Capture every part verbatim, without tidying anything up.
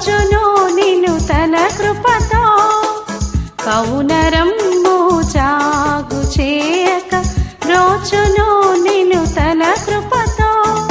బ్రోచును నిన్ను తన కృపతో కౌనరమ్ము జాగు చేయక బ్రోచును నిన్ను తన కృపతో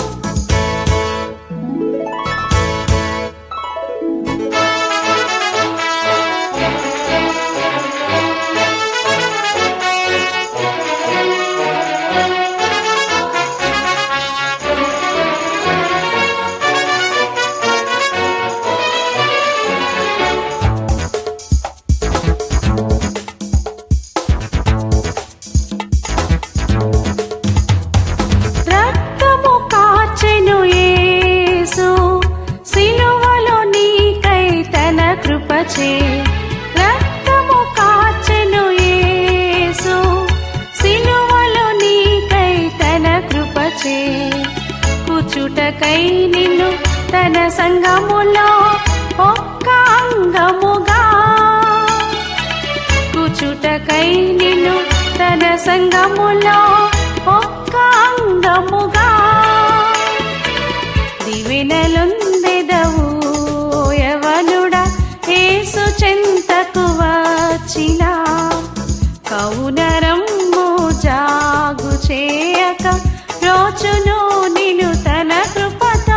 రక్తము కార్చెను యేసు సిలువలో నీకై తన కృపచే కూర్చుటకై నిన్ను తన సంఘములో ఒక్క అంగముగా కూర్చుటకై నిన్ను తన సంఘములో ఒక్క అంగముగా దివెనలొందెదవు యవనుడా యేసు చెంతకు వచ్చిన కౌనరమ్ము జాగు చేయక బ్రోచును నిన్ను తన కృపతో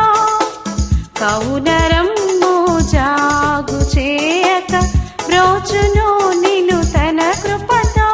కౌనరమ్ము జాగు చేయక బ్రోచును నిన్ను తన కృపతో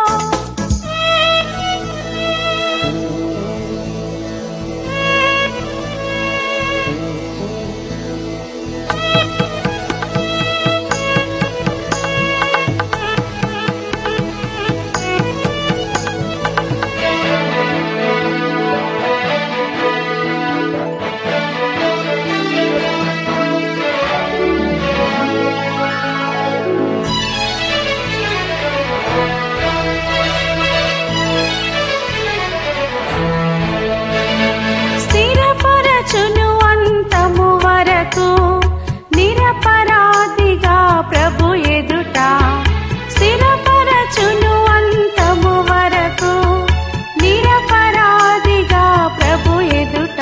స్థిరపరచును అంతము వరకు నిరపరాధిగా ప్రభు ఎదుట స్థిరపరచును అంతము వరకు నిరపరాధిగా ప్రభు ఎదుట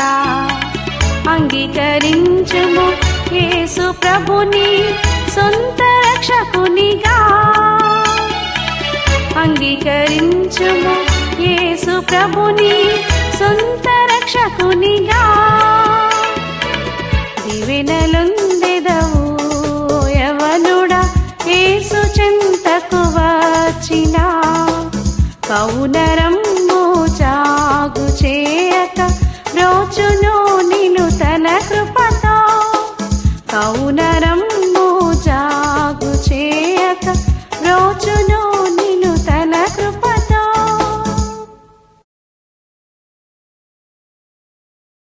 అంగీకరించుము యేసు ప్రభుని సొంత రక్షకునిగా అంగీకరించుము యేసు ప్రభుని సొంత రక్షకునిగా దివెనలొందెదవు యవనుడా యేసు చెంతకు వచ్చిన కౌనరం